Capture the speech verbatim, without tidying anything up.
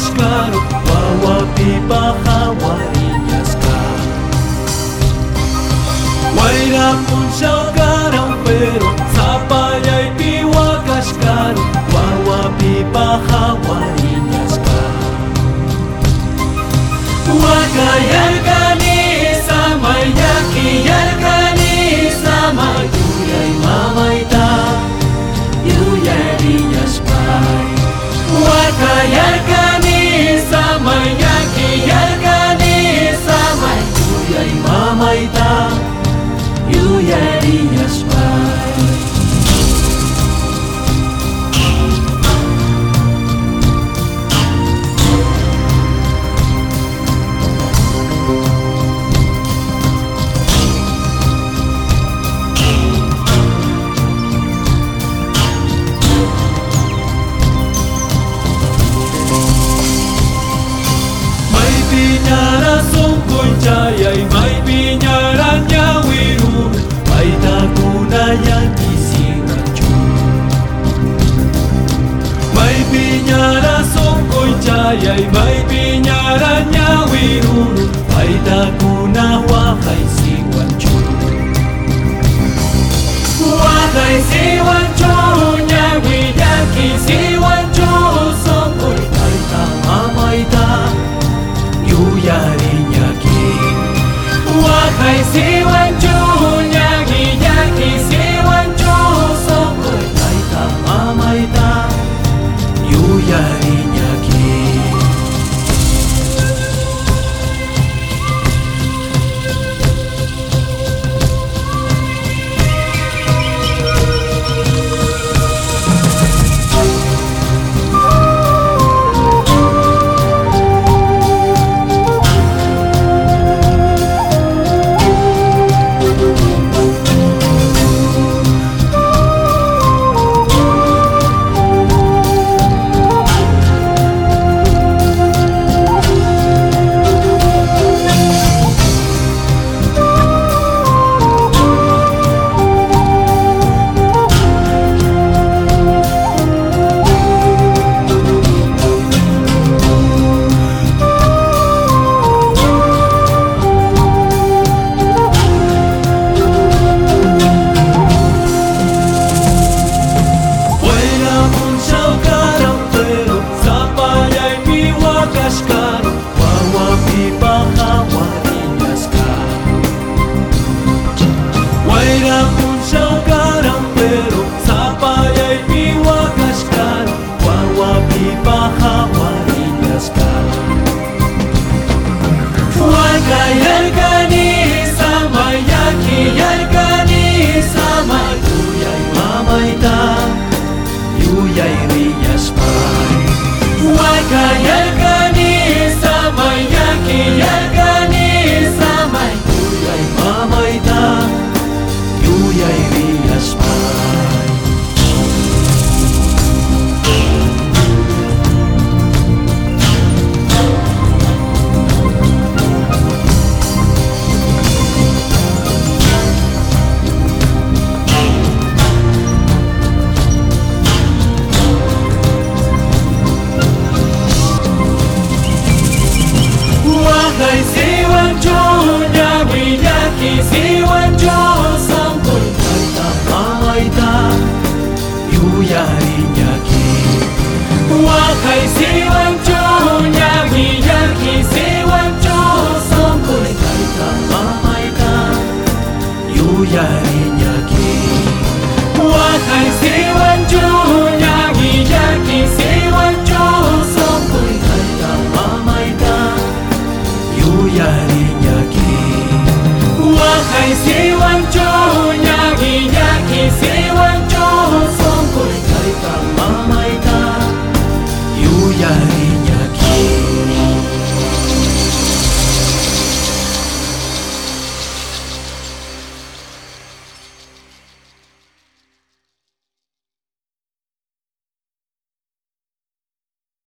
kashkaro wawapipa hawariñasqa. Wayra punchawkaran pero sapallaypi wakashkaro wawapipa hawariñasqa. Wakayarkani samay llakiyarkani samay yuyay mamayta yuyariñaspay. Wakayarkani samay llakiyarkani samay yuyay mamayta yuyariñaspay. Piñara sunquychayay may piñara ñawirun paytakuna llankisinachu. May piñara sunquychayay may piñara ñawirun paytakuna waqaysiwanchu. Waqaysiwanchu ñawi llankisiwanchu sunquy tayta mamayta yuyariñaki. Waqaysiwanchu ñawi llankisiwanchu sunquy tayta mamayta yuyariñaki. Wayra punchawkaran pero sapallaypi wakashkaro wawapipa hawariñasqa. Wakayarkani samay llakiyarkani samay yuyay mamayta yuyayriñaspay. Wakayarkani samay llakiyarkani samay yuyay mamayta yuyayriñaspay. Waqaysiwanchu ñawi llakisiwanchu sunquy tayta mamayta yuyariñaki. Waqaysiwanchu